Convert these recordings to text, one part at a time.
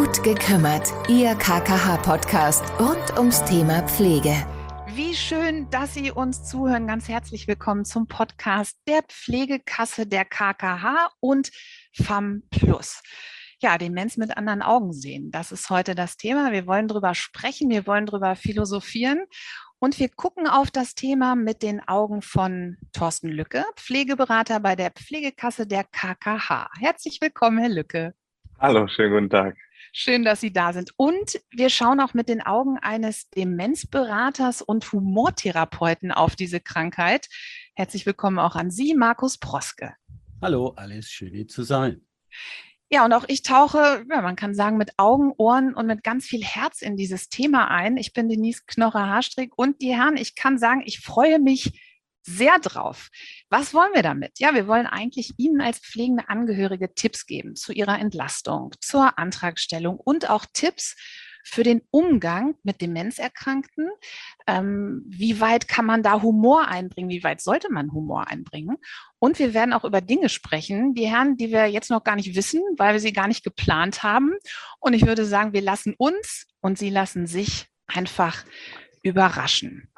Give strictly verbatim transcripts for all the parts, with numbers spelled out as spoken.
Gut gekümmert, Ihr K K H-Podcast rund ums Thema Pflege. Wie schön, dass Sie uns zuhören. Ganz herzlich willkommen zum Podcast der Pflegekasse der K K H und FAMplus. Ja, Demenz mit anderen Augen sehen. Das ist heute das Thema. Wir wollen drüber sprechen, wir wollen drüber philosophieren. Und wir gucken auf das Thema mit den Augen von Thorsten Lücke, Pflegeberater bei der Pflegekasse der K K H. Herzlich willkommen, Herr Lücke. Hallo, schönen guten Tag. Schön, dass Sie da sind. Und wir schauen auch mit den Augen eines Demenzberaters und Humortherapeuten auf diese Krankheit. Herzlich willkommen auch an Sie, Markus Proske. Hallo, alles schön hier zu sein. Ja, und auch ich tauche, ja, man kann sagen, mit Augen, Ohren und mit ganz viel Herz in dieses Thema ein. Ich bin Denise Knocher-Haarstrick und die Herren, ich kann sagen, ich freue mich sehr drauf. Was wollen wir damit? Ja, wir wollen eigentlich Ihnen als pflegende Angehörige Tipps geben zu Ihrer Entlastung, zur Antragstellung und auch Tipps für den Umgang mit Demenzerkrankten. Ähm, wie weit kann man da Humor einbringen? Wie weit sollte man Humor einbringen? Und wir werden auch über Dinge sprechen, die Herren, die wir jetzt noch gar nicht wissen, weil wir sie gar nicht geplant haben. Und ich würde sagen, wir lassen uns und Sie lassen sich einfach überraschen.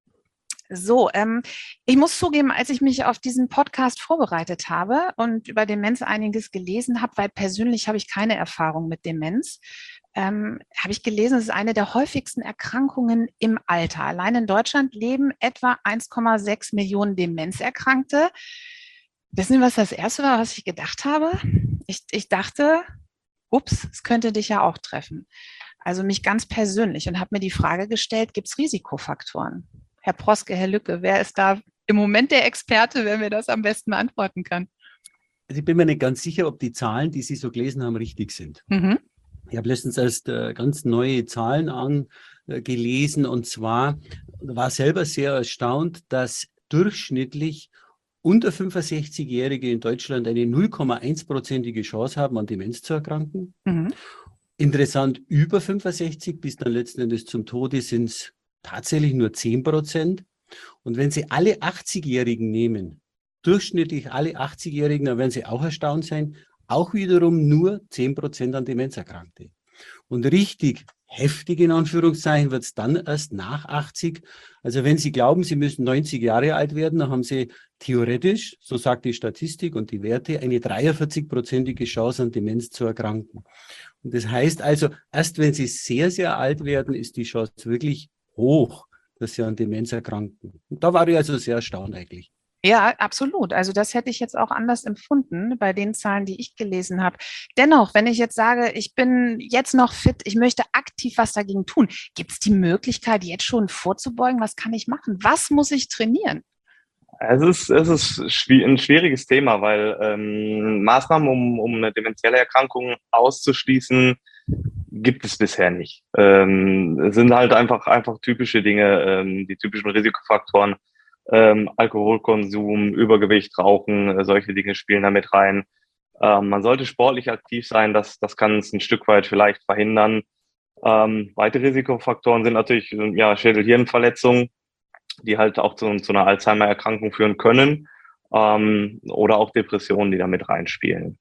So, ähm, ich muss zugeben, als ich mich auf diesen Podcast vorbereitet habe und über Demenz einiges gelesen habe, weil persönlich habe ich keine Erfahrung mit Demenz, ähm, habe ich gelesen, es ist eine der häufigsten Erkrankungen im Alter. Allein in Deutschland leben etwa eins Komma sechs Millionen Demenzerkrankte. Wissen Sie, was das Erste war, was ich gedacht habe? Ich, ich dachte, ups, es könnte dich ja auch treffen. Also mich ganz persönlich und habe mir die Frage gestellt, gibt es Risikofaktoren? Herr Proske, Herr Lücke, wer ist da im Moment der Experte, wer mir das am besten beantworten kann? Also ich bin mir nicht ganz sicher, ob die Zahlen, die Sie so gelesen haben, richtig sind. Mhm. Ich habe letztens erst äh, ganz neue Zahlen angelesen äh, und zwar war selber sehr erstaunt, dass durchschnittlich unter fünfundsechzigjährige in Deutschland eine null Komma eins prozentige Chance haben, an Demenz zu erkranken. Mhm. Interessant, über fünfundsechzig bis dann letzten Endes zum Tode sind es tatsächlich nur zehn Prozent. Und wenn Sie alle achtzigjährigen nehmen, durchschnittlich alle achtzigjährigen, dann werden Sie auch erstaunt sein, auch wiederum nur zehn Prozent an Demenzerkrankte. Und richtig heftig in Anführungszeichen wird es dann erst nach achtzig. Also wenn Sie glauben, Sie müssen neunzig Jahre alt werden, dann haben Sie theoretisch, so sagt die Statistik und die Werte, eine dreiundvierzig-prozentige Chance an Demenz zu erkranken. Und das heißt also, erst wenn Sie sehr, sehr alt werden, ist die Chance wirklich hoch, dass Sie an Demenz erkranken. Und da war ich also sehr erstaunt eigentlich. Ja, absolut. Also das hätte ich jetzt auch anders empfunden bei den Zahlen, die ich gelesen habe. Dennoch, wenn ich jetzt sage, ich bin jetzt noch fit, ich möchte aktiv was dagegen tun, gibt es die Möglichkeit, jetzt schon vorzubeugen? Was kann ich machen? Was muss ich trainieren? Es ist, es ist ein schwieriges Thema, weil ähm, Maßnahmen, um, um eine dementielle Erkrankung auszuschließen, gibt es bisher nicht. Ähm, es sind halt einfach, einfach typische Dinge, ähm, die typischen Risikofaktoren, ähm, Alkoholkonsum, Übergewicht, Rauchen, äh, solche Dinge spielen da mit rein. Ähm, man sollte sportlich aktiv sein, das, das kann es ein Stück weit vielleicht verhindern. Ähm, weitere Risikofaktoren sind natürlich ja, Schädel-Hirn-Verletzungen, die halt auch zu, zu einer Alzheimer-Erkrankung führen können, ähm, oder auch Depressionen, die da mit reinspielen.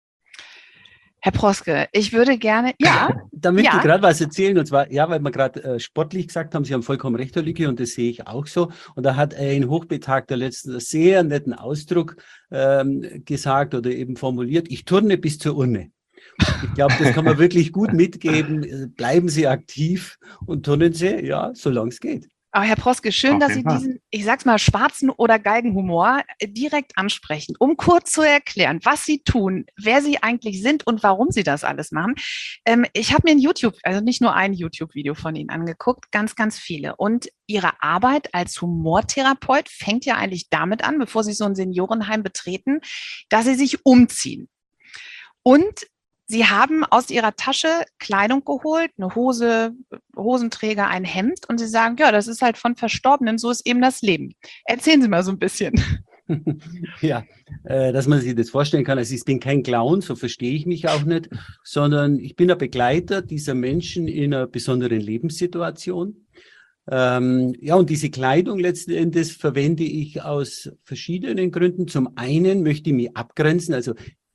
Herr Proske, ich würde gerne, ja. Da möchte ja. ich gerade was erzählen, und zwar, ja, weil wir gerade äh, sportlich gesagt haben, Sie haben vollkommen recht, Herr Lücke, und das sehe ich auch so. Und da hat ein Hochbetagter letztens einen sehr netten Ausdruck ähm, gesagt oder eben formuliert, ich turne bis zur Urne. Ich glaube, das kann man wirklich gut mitgeben. Bleiben Sie aktiv und turnen Sie, ja, solange es geht. Aber Herr Proske, schön, Auf dass Sie jeden diesen, ich sag's mal, schwarzen oder Galgenhumor direkt ansprechen, um kurz zu erklären, was Sie tun, wer Sie eigentlich sind und warum Sie das alles machen. Ähm, ich habe mir ein YouTube, also nicht nur ein YouTube-Video von Ihnen angeguckt, ganz, ganz viele. Und Ihre Arbeit als Humortherapeut fängt ja eigentlich damit an, bevor Sie so ein Seniorenheim betreten, dass Sie sich umziehen. Und Sie haben aus Ihrer Tasche Kleidung geholt, eine Hose, Hosenträger, ein Hemd und Sie sagen, ja, das ist halt von Verstorbenen, so ist eben das Leben. Erzählen Sie mal so ein bisschen. Ja, äh, dass man sich das vorstellen kann. Also ich bin kein Clown, so verstehe ich mich auch nicht, sondern ich bin ein Begleiter dieser Menschen in einer besonderen Lebenssituation. Ähm, ja, und diese Kleidung letzten Endes verwende ich aus verschiedenen Gründen. Zum einen möchte ich mich abgrenzen, also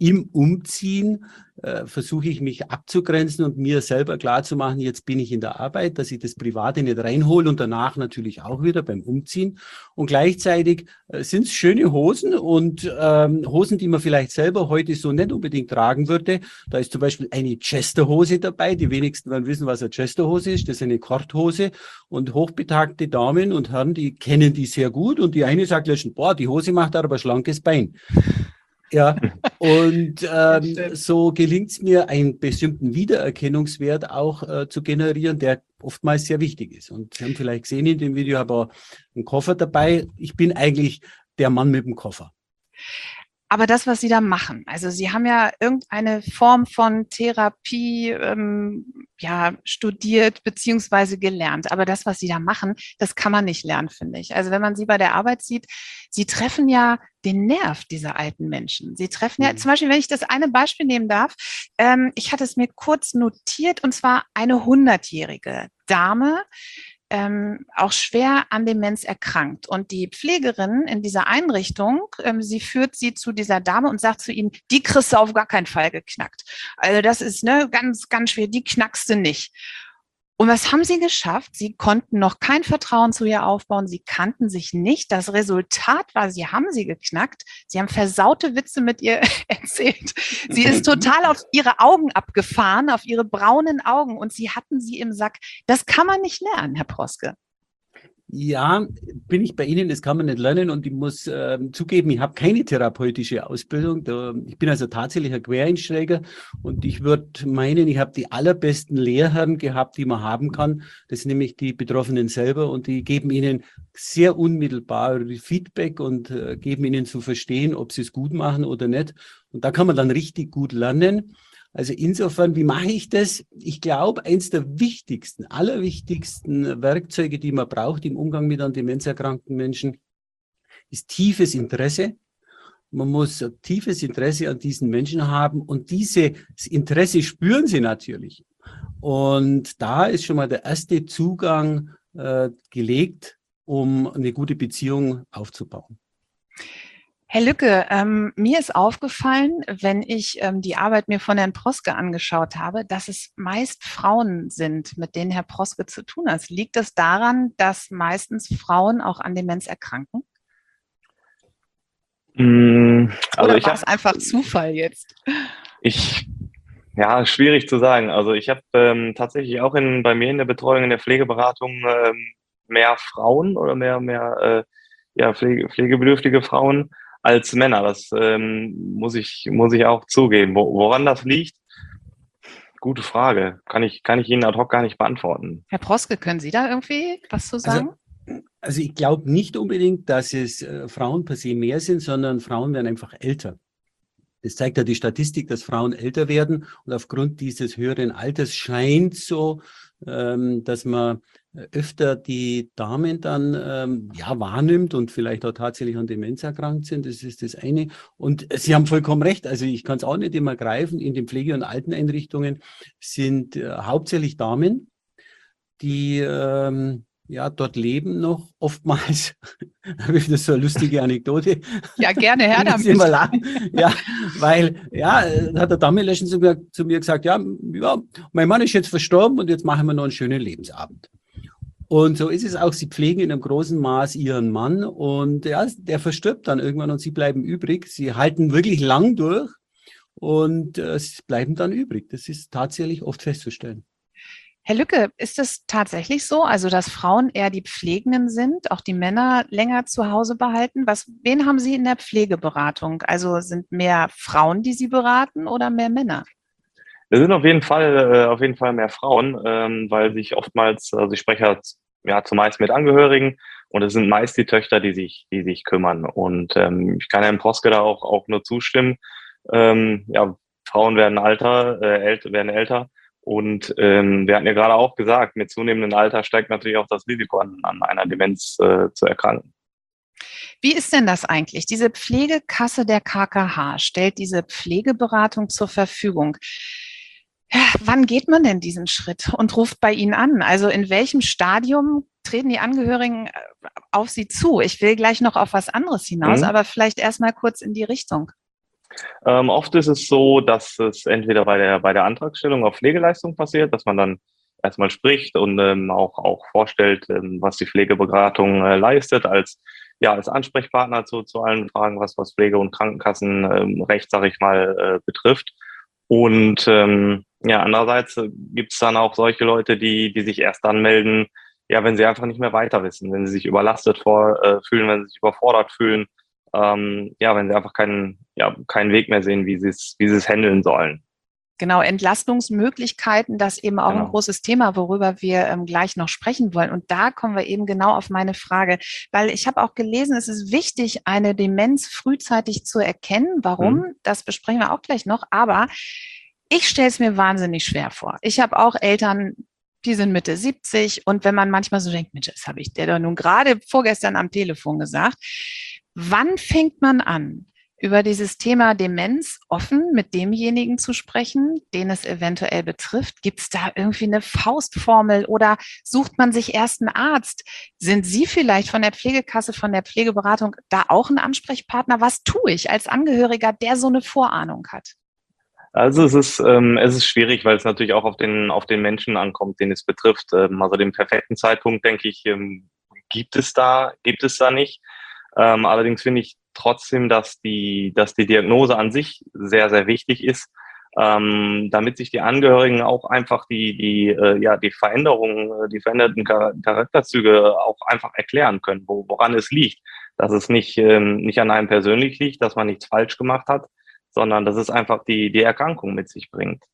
im Umziehen äh, versuche ich mich abzugrenzen und mir selber klarzumachen, jetzt bin ich in der Arbeit, dass ich das Private nicht reinhole und danach natürlich auch wieder beim Umziehen. Und gleichzeitig äh, sind es schöne Hosen und ähm, Hosen, die man vielleicht selber heute so nicht unbedingt tragen würde. Da ist zum Beispiel eine Chester-Hose dabei. Die wenigsten werden wissen, was eine Chester-Hose ist. Das ist eine Korthose und hochbetagte Damen und Herren, die kennen die sehr gut und die eine sagt letztens, boah, die Hose macht aber ein schlankes Bein. Ja, und ähm, so gelingt es mir, einen bestimmten Wiedererkennungswert auch äh, zu generieren, der oftmals sehr wichtig ist. Und Sie haben vielleicht gesehen in dem Video, habe ich einen Koffer dabei. Ich bin eigentlich der Mann mit dem Koffer. Aber das, was Sie da machen, also Sie haben ja irgendeine Form von Therapie ähm, ja, studiert beziehungsweise gelernt. Aber das, was Sie da machen, das kann man nicht lernen, finde ich. Also wenn man Sie bei der Arbeit sieht, Sie treffen ja den Nerv dieser alten Menschen. Sie treffen ja, mhm. zum Beispiel, wenn ich das eine Beispiel nehmen darf, ähm, ich hatte es mir kurz notiert, und zwar eine hundertjährige Dame, Ähm, auch schwer an Demenz erkrankt. Und die Pflegerin in dieser Einrichtung, ähm, sie führt sie zu dieser Dame und sagt zu ihnen, die kriegst du auf gar keinen Fall geknackt. Also das ist ne, ganz, ganz schwer, die knackst du nicht. Und was haben sie geschafft? Sie konnten noch kein Vertrauen zu ihr aufbauen. Sie kannten sich nicht. Das Resultat war, sie haben sie geknackt. Sie haben versaute Witze mit ihr erzählt. Sie ist total auf ihre Augen abgefahren, auf ihre braunen Augen. Und sie hatten sie im Sack. Das kann man nicht lernen, Herr Proske. Ja, bin ich bei Ihnen, das kann man nicht lernen und ich muss äh, zugeben, ich habe keine therapeutische Ausbildung. Da, ich bin also tatsächlich ein Quereinsteiger und ich würde meinen, ich habe die allerbesten Lehrherren gehabt, die man haben kann. Das sind nämlich die Betroffenen selber und die geben Ihnen sehr unmittelbar Feedback und äh, geben Ihnen zu verstehen, ob Sie es gut machen oder nicht. Und da kann man dann richtig gut lernen. Also insofern, wie mache ich das? Ich glaube, eins der wichtigsten, allerwichtigsten Werkzeuge, die man braucht im Umgang mit an demenzerkrankten Menschen, ist tiefes Interesse. Man muss ein tiefes Interesse an diesen Menschen haben und dieses Interesse spüren sie natürlich. Und da ist schon mal der erste Zugang äh, gelegt, um eine gute Beziehung aufzubauen. Herr Lücke, ähm, mir ist aufgefallen, wenn ich ähm, die Arbeit mir von Herrn Proske angeschaut habe, dass es meist Frauen sind, mit denen Herr Proske zu tun hat. Liegt das daran, dass meistens Frauen auch an Demenz erkranken? Mm, also Oder war es einfach Zufall jetzt? Ich, ja, schwierig zu sagen. Also ich habe ähm, tatsächlich auch in, bei mir in der Betreuung, in der Pflegeberatung ähm, mehr Frauen oder mehr, mehr äh, ja, Pflege, pflegebedürftige Frauen als Männer. Das ähm, muss ich, muss ich auch zugeben. Wo, woran das liegt? Gute Frage. Kann ich, kann ich Ihnen ad hoc gar nicht beantworten. Herr Proske, können Sie da irgendwie was zu sagen? Also, also ich glaube nicht unbedingt, dass es äh, Frauen per se mehr sind, sondern Frauen werden einfach älter. Das zeigt ja die Statistik, dass Frauen älter werden und aufgrund dieses höheren Alters scheint so, ähm, dass man öfter die Damen dann ähm, ja wahrnimmt und vielleicht auch tatsächlich an Demenz erkrankt sind. Das ist das eine. Und Sie haben vollkommen recht. Also ich kann es auch nicht immer greifen. In den Pflege- und Alteneinrichtungen sind äh, hauptsächlich Damen, die ähm, ja dort leben noch. Oftmals habe ich das so eine lustige Anekdote. Ja, gerne her damit. Immer lachen. Ja, weil, ja, hat der Dame letztens zu mir, zu mir gesagt, ja, ja, mein Mann ist jetzt verstorben und jetzt machen wir noch einen schönen Lebensabend. Und so ist es auch, sie pflegen in einem großen Maß ihren Mann und ja, der verstirbt dann irgendwann und sie bleiben übrig. Sie halten wirklich lang durch und äh, sie bleiben dann übrig. Das ist tatsächlich oft festzustellen. Herr Lücke, ist es tatsächlich so, also dass Frauen eher die Pflegenden sind, auch die Männer länger zu Hause behalten? Was, wen haben Sie in der Pflegeberatung? Also sind mehr Frauen, die Sie beraten oder mehr Männer? Es sind auf jeden Fall, äh, auf jeden Fall mehr Frauen, ähm, weil sich oftmals, also ich spreche ja zumeist mit Angehörigen und es sind meist die Töchter, die sich, die sich kümmern. Und ähm, ich kann Herrn Proske da auch, auch nur zustimmen. Ähm, ja, Frauen werden alter, äh, ält, werden älter. Und ähm, wir hatten ja gerade auch gesagt, mit zunehmendem Alter steigt natürlich auch das Risiko an, an einer Demenz äh, zu erkranken. Wie ist denn das eigentlich? Diese Pflegekasse der K K H stellt diese Pflegeberatung zur Verfügung. Wann geht man denn diesen Schritt und ruft bei Ihnen an? Also in welchem Stadium treten die Angehörigen auf Sie zu? Ich will gleich noch auf was anderes hinaus, mhm. aber vielleicht erst mal kurz in die Richtung. Ähm, oft ist es so, dass es entweder bei der, bei der Antragstellung auf Pflegeleistung passiert, dass man dann erstmal spricht und ähm, auch, auch vorstellt, ähm, was die Pflegeberatung äh, leistet, als, ja, als Ansprechpartner zu, zu allen Fragen, was, was Pflege- und Krankenkassenrecht, sag ich mal, äh, betrifft. Und ähm, ja, andererseits gibt es dann auch solche Leute, die, die sich erst dann melden, ja, wenn sie einfach nicht mehr weiter wissen, wenn sie sich überlastet vor, äh, fühlen, wenn sie sich überfordert fühlen, ähm, ja, wenn sie einfach keinen, ja, keinen Weg mehr sehen, wie sie es, wie sie es handeln sollen. Genau, Entlastungsmöglichkeiten, das eben auch Genau. ein großes Thema, worüber wir ähm, gleich noch sprechen wollen. Und da kommen wir eben genau auf meine Frage, weil ich habe auch gelesen, es ist wichtig, eine Demenz frühzeitig zu erkennen. Warum? Mhm. Das besprechen wir auch gleich noch. Aber ich stelle es mir wahnsinnig schwer vor. Ich habe auch Eltern, die sind Mitte siebzig. Und wenn man manchmal so denkt, Mensch, das habe ich dir doch nun gerade vorgestern am Telefon gesagt. Wann fängt man an, über dieses Thema Demenz offen mit demjenigen zu sprechen, den es eventuell betrifft? Gibt es da irgendwie eine Faustformel oder sucht man sich erst einen Arzt? Sind Sie vielleicht von der Pflegekasse, von der Pflegeberatung da auch ein Ansprechpartner? Was tue ich als Angehöriger, der so eine Vorahnung hat? Also es ist, ähm, es ist schwierig, weil es natürlich auch auf den, auf den Menschen ankommt, den es betrifft. Ähm, also den perfekten Zeitpunkt, denke ich, ähm, gibt es da, gibt es da nicht. Ähm, allerdings finde ich trotzdem, dass die, dass die Diagnose an sich sehr, sehr wichtig ist, ähm, damit sich die Angehörigen auch einfach die, die, äh, ja, die Veränderungen, die veränderten Charakterzüge auch einfach erklären können, wo, woran es liegt. Dass es nicht, ähm, nicht an einem persönlich liegt, dass man nichts falsch gemacht hat, sondern dass es einfach die, die Erkrankung mit sich bringt.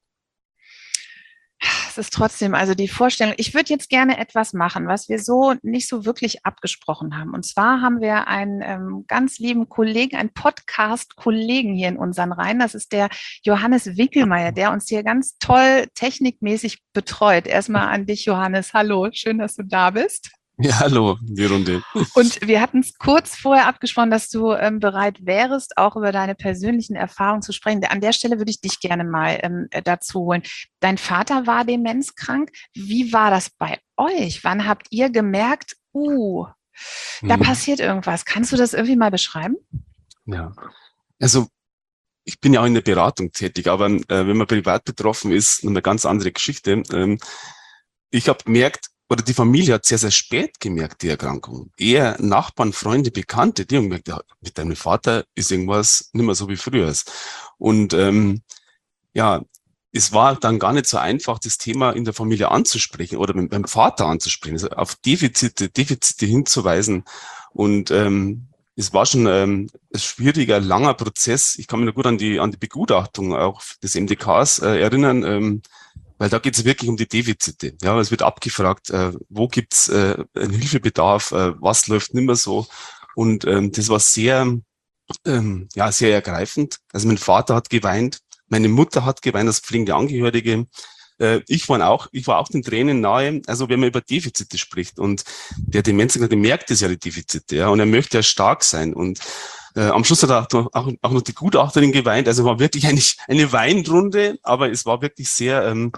Es ist trotzdem, also die Vorstellung, ich würde jetzt gerne etwas machen, was wir so nicht so wirklich abgesprochen haben. Und zwar haben wir einen ähm, ganz lieben Kollegen, einen Podcast-Kollegen hier in unseren Reihen. Das ist der Johannes Winkelmeier, der uns hier ganz toll technikmäßig betreut. Erstmal an dich, Johannes. Hallo, schön, dass du da bist. Ja, hallo, die Runde. Und wir hatten es kurz vorher abgesprochen, dass du ähm, bereit wärst, auch über deine persönlichen Erfahrungen zu sprechen. An der Stelle würde ich dich gerne mal ähm, dazu holen. Dein Vater war demenzkrank. Wie war das bei euch? Wann habt ihr gemerkt, uh, da hm. passiert irgendwas? Kannst du das irgendwie mal beschreiben? Ja, also ich bin ja auch in der Beratung tätig, aber äh, wenn man privat betroffen ist, eine ganz andere Geschichte. Ähm, ich habe gemerkt, oder die Familie hat sehr, sehr spät gemerkt, die Erkrankung. Eher Nachbarn, Freunde, Bekannte, die haben gemerkt, ja, mit deinem Vater ist irgendwas nicht mehr so wie früher. Und ähm, ja, es war dann gar nicht so einfach, das Thema in der Familie anzusprechen oder mit, beim Vater anzusprechen, also auf Defizite, Defizite hinzuweisen. Und ähm, es war schon ähm, ein schwieriger, langer Prozess. Ich kann mich noch gut an die, an die Begutachtung auch des M D Ks äh, erinnern, ähm, weil da geht es wirklich um die Defizite. Ja, es wird abgefragt, äh, wo gibt's äh, einen Hilfebedarf, äh, was läuft nicht mehr so. Und ähm, das war sehr, ähm, ja, sehr ergreifend. Also mein Vater hat geweint, meine Mutter hat geweint als pflegende Angehörige. Äh, ich war auch, ich war auch den Tränen nahe. Also wenn man über Defizite spricht und der Demenzkranke merkt es ja die Defizite, ja, und er möchte ja stark sein und Äh, am Schluss hat auch, auch, auch noch die Gutachterin geweint. Also war wirklich eine, eine Weinrunde, aber es war wirklich sehr ähm,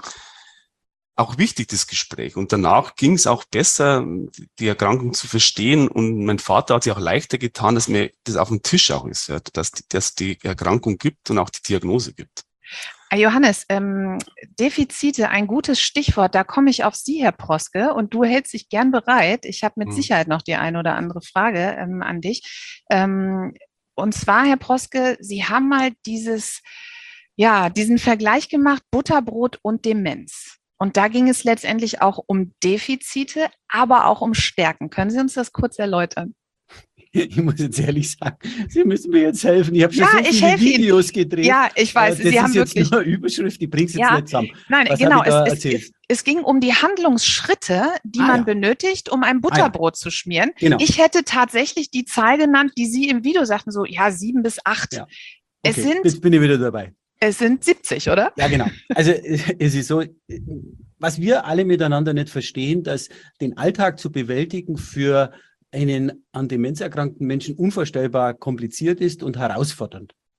auch wichtig, das Gespräch. Und danach ging es auch besser, die Erkrankung zu verstehen. Und mein Vater hat sich auch leichter getan, dass mir das auf dem Tisch auch ist, ja, dass die, dass die Erkrankung gibt und auch die Diagnose gibt. Johannes, ähm, Defizite, ein gutes Stichwort. Da komme ich auf Sie, Herr Proske, und du hältst dich gern bereit. Ich habe mit hm. Sicherheit noch die eine oder andere Frage ähm, an dich. Ähm, und zwar, Herr Proske, Sie haben mal dieses, ja, diesen Vergleich gemacht, Butterbrot und Demenz. Und da ging es letztendlich auch um Defizite, aber auch um Stärken. Können Sie uns das kurz erläutern? Ich muss jetzt ehrlich sagen, Sie müssen mir jetzt helfen. Ich habe schon ja, so viele Videos Ihnen. gedreht. Ja, ich weiß, das Sie ist haben jetzt wirklich nur Überschrift, die bringt es ja, jetzt nicht zusammen. Nein, Was genau. Es, es, es ging um die Handlungsschritte, die ah, man ja. benötigt, um ein Butterbrot ah, ja. zu schmieren. Genau. Ich hätte tatsächlich die Zahl genannt, die Sie im Video sagten, so ja, sieben bis acht. Ja. Es Okay, sind, jetzt bin ich wieder dabei. Es sind siebzig, oder? Ja, genau. Also es ist so, was wir alle miteinander nicht verstehen, dass den Alltag zu bewältigen für einen an Demenz erkrankten Menschen unvorstellbar kompliziert ist und herausfordernd.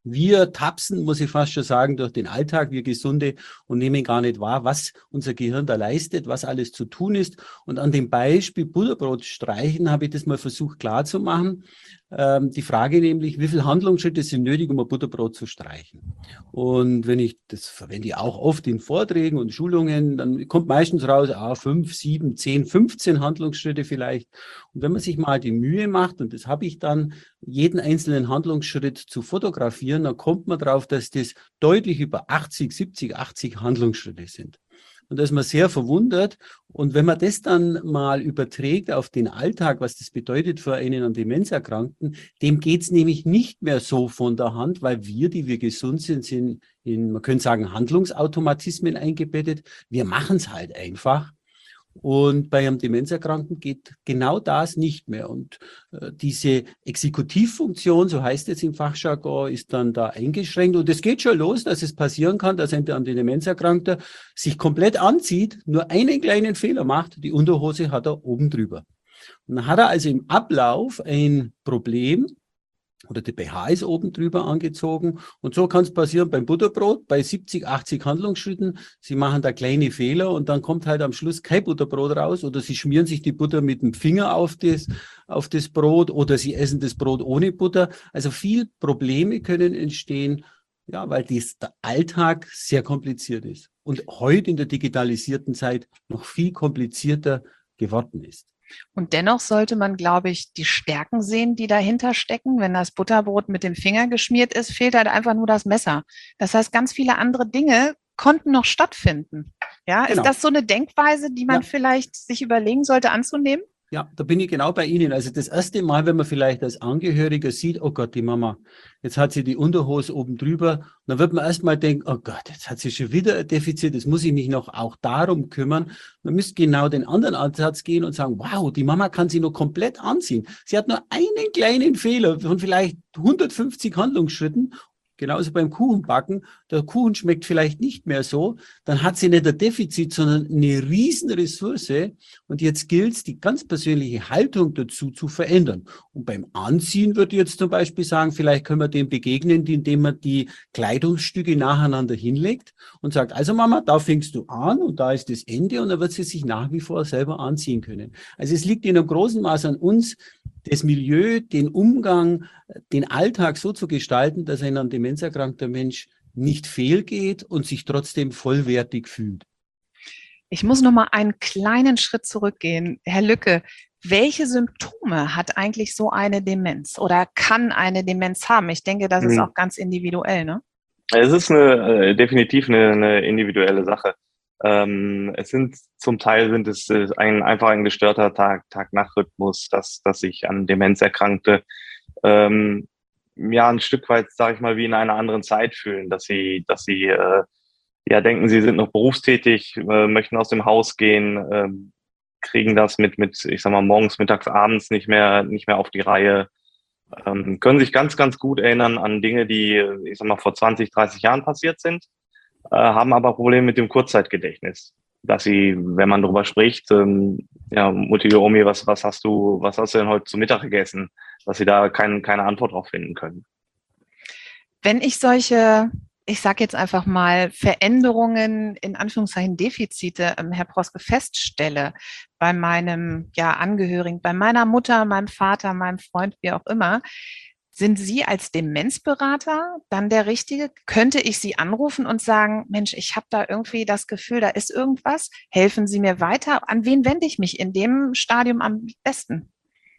Wir tapsen, muss ich fast schon sagen, durch den Alltag, wir Gesunde, und nehmen gar nicht wahr, was unser Gehirn da leistet, was alles zu tun ist. Und an dem Beispiel Butterbrot streichen habe ich das mal versucht klarzumachen. Ähm, die Frage nämlich, wie viele Handlungsschritte sind nötig, um ein Butterbrot zu streichen? Und wenn ich, das verwende ich auch oft in Vorträgen und Schulungen, dann kommt meistens raus, ah, fünf, sieben, zehn, fünfzehn Handlungsschritte vielleicht. Und wenn man sich mal die Mühe macht, und das habe ich dann, jeden einzelnen Handlungsschritt zu fotografieren, dann kommt man drauf, dass das deutlich über achtzig, siebzig, achtzig Handlungsschritte sind. Und da ist man sehr verwundert. Und wenn man das dann mal überträgt auf den Alltag, was das bedeutet für einen an Demenz Erkrankten, dem geht es nämlich nicht mehr so von der Hand, weil wir, die wir gesund sind, sind in, man könnte sagen, Handlungsautomatismen eingebettet. Wir machen es halt einfach. Und bei einem Demenzerkrankten geht genau das nicht mehr. Und äh, diese Exekutivfunktion, so heißt es im Fachjargon, ist dann da eingeschränkt. Und es geht schon los, dass es passieren kann, dass ein Demenzerkrankter sich komplett anzieht, nur einen kleinen Fehler macht, die Unterhose hat er oben drüber. Und dann hat er also im Ablauf ein Problem, oder der B H ist oben drüber angezogen. Und so kann es passieren beim Butterbrot, bei siebzig, achtzig Handlungsschritten. Sie machen da kleine Fehler und dann kommt halt am Schluss kein Butterbrot raus, oder sie schmieren sich die Butter mit dem Finger auf das, auf das Brot, oder sie essen das Brot ohne Butter. Also viel Probleme können entstehen, ja, weil dies, der Alltag sehr kompliziert ist und heute in der digitalisierten Zeit noch viel komplizierter geworden ist. Und dennoch sollte man, glaube ich, die Stärken sehen, die dahinter stecken. Wenn das Butterbrot mit dem Finger geschmiert ist, fehlt halt einfach nur das Messer. Das heißt, ganz viele andere Dinge konnten noch stattfinden. Ja, genau. Ist das so eine Denkweise, die man ja. vielleicht sich überlegen sollte anzunehmen? Ja, da bin ich genau bei Ihnen. Also das erste Mal, wenn man vielleicht als Angehöriger sieht, oh Gott, die Mama, jetzt hat sie die Unterhose oben drüber, dann wird man erstmal denken, oh Gott, jetzt hat sie schon wieder ein Defizit, jetzt muss ich mich noch auch darum kümmern. Man müsste genau den anderen Ansatz gehen und sagen, wow, die Mama kann sie nur komplett anziehen. Sie hat nur einen kleinen Fehler von vielleicht hundertfünfzig Handlungsschritten. Genauso beim Kuchenbacken, der Kuchen schmeckt vielleicht nicht mehr so, dann hat sie nicht ein Defizit, sondern eine riesen Ressource. Und jetzt gilt es, die ganz persönliche Haltung dazu zu verändern. Und beim Anziehen würde ich jetzt zum Beispiel sagen, vielleicht können wir dem begegnen, indem man die Kleidungsstücke nacheinander hinlegt und sagt, also Mama, da fängst du an und da ist das Ende, und dann wird sie sich nach wie vor selber anziehen können. Also es liegt in einem großen Maß an uns, das Milieu, den Umgang, den Alltag so zu gestalten, dass ein an demenzerkrankter Mensch nicht fehlgeht und sich trotzdem vollwertig fühlt. Ich muss noch mal einen kleinen Schritt zurückgehen. Herr Lücke, welche Symptome hat eigentlich so eine Demenz oder kann eine Demenz haben? Ich denke, das ist auch ganz individuell, ne? Es ist eine, äh, definitiv eine, eine individuelle Sache. Ähm, es sind zum Teil sind es äh, ein einfach ein gestörter Tag, Tag-Nacht-Rhythmus, dass, dass sich an Demenz Erkrankte ähm, ja ein Stück weit, sage ich mal, wie in einer anderen Zeit fühlen, dass sie, dass sie äh, ja denken, sie sind noch berufstätig, äh, möchten aus dem Haus gehen, äh, kriegen das mit mit, ich sag mal, morgens, mittags, abends nicht mehr nicht mehr auf die Reihe, ähm, können sich ganz ganz gut erinnern an Dinge, die, ich sag mal, vor zwanzig, dreißig Jahren passiert sind. Äh, haben aber Probleme mit dem Kurzzeitgedächtnis, dass sie, wenn man darüber spricht, ähm, ja, Mutti, Omi, was, was hast du, was hast du denn heute zu Mittag gegessen, dass sie da kein, keine Antwort drauf finden können. Wenn ich solche, ich sage jetzt einfach mal, Veränderungen, in Anführungszeichen Defizite, ähm, Herr Proske, feststelle bei meinem ja, Angehörigen, bei meiner Mutter, meinem Vater, meinem Freund, wie auch immer, sind Sie als Demenzberater dann der Richtige? Könnte ich Sie anrufen und sagen, Mensch, ich habe da irgendwie das Gefühl, da ist irgendwas, helfen Sie mir weiter? An wen wende ich mich in dem Stadium am besten?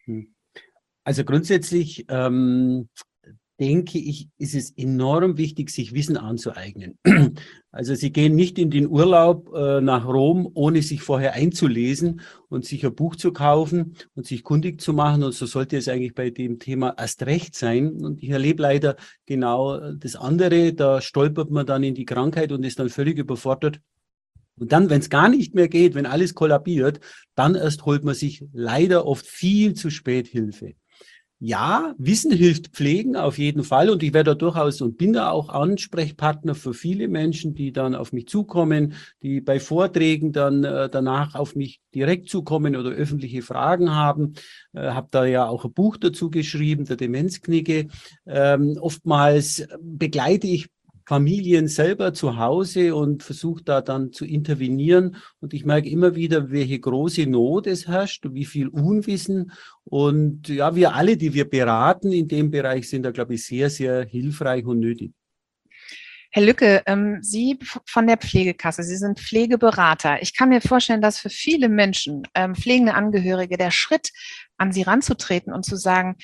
Also grundsätzlich ähm, denke ich, ist es enorm wichtig, sich Wissen anzueignen. Also Sie gehen nicht in den Urlaub äh, nach Rom, ohne sich vorher einzulesen und sich ein Buch zu kaufen und sich kundig zu machen. Und so sollte es eigentlich bei dem Thema erst recht sein. Und ich erlebe leider genau das andere. Da stolpert man dann in die Krankheit und ist dann völlig überfordert. Und dann, wenn es gar nicht mehr geht, wenn alles kollabiert, dann erst holt man sich leider oft viel zu spät Hilfe. Ja, Wissen hilft Pflegen auf jeden Fall und ich werde da durchaus und bin da auch Ansprechpartner für viele Menschen, die dann auf mich zukommen, die bei Vorträgen dann äh, danach auf mich direkt zukommen oder öffentliche Fragen haben. Äh, habe da ja auch ein Buch dazu geschrieben, der Demenzknigge. Ähm, oftmals begleite ich Familien selber zu Hause und versuche da dann zu intervenieren. Und ich merke immer wieder, welche große Not es herrscht und wie viel Unwissen. Und ja, wir alle, die wir beraten in dem Bereich, sind da, glaube ich, sehr, sehr hilfreich und nötig. Herr Lücke, ähm, Sie von der Pflegekasse, Sie sind Pflegeberater. Ich kann mir vorstellen, dass für viele Menschen, ähm, pflegende Angehörige, der Schritt, an Sie ranzutreten und zu sagen,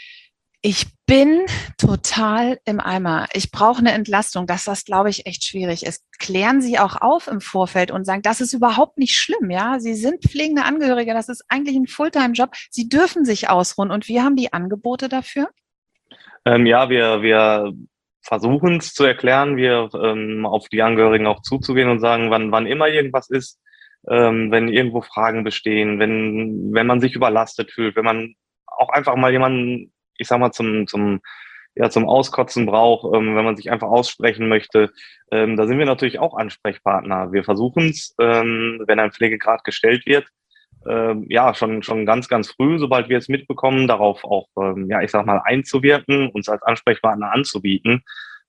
ich bin total im Eimer. Ich brauche eine Entlastung. Dass das, glaube ich, echt schwierig ist. Klären Sie auch auf im Vorfeld und sagen, das ist überhaupt nicht schlimm. Ja, Sie sind pflegende Angehörige. Das ist eigentlich ein Fulltime-Job. Sie dürfen sich ausruhen. Und wir haben die Angebote dafür? Ähm, ja, wir, wir versuchen es zu erklären. Wir ähm, auf die Angehörigen auch zuzugehen und sagen, wann, wann immer irgendwas ist, ähm, wenn irgendwo Fragen bestehen, wenn, wenn man sich überlastet fühlt, wenn man auch einfach mal jemanden, ich sag mal, zum, zum, ja, zum Auskotzen braucht, ähm, wenn man sich einfach aussprechen möchte. Ähm, da sind wir natürlich auch Ansprechpartner. Wir versuchen es, ähm, wenn ein Pflegegrad gestellt wird, ähm, ja, schon, schon ganz, ganz früh, sobald wir es mitbekommen, darauf auch, ähm, ja, ich sag mal, einzuwirken, uns als Ansprechpartner anzubieten.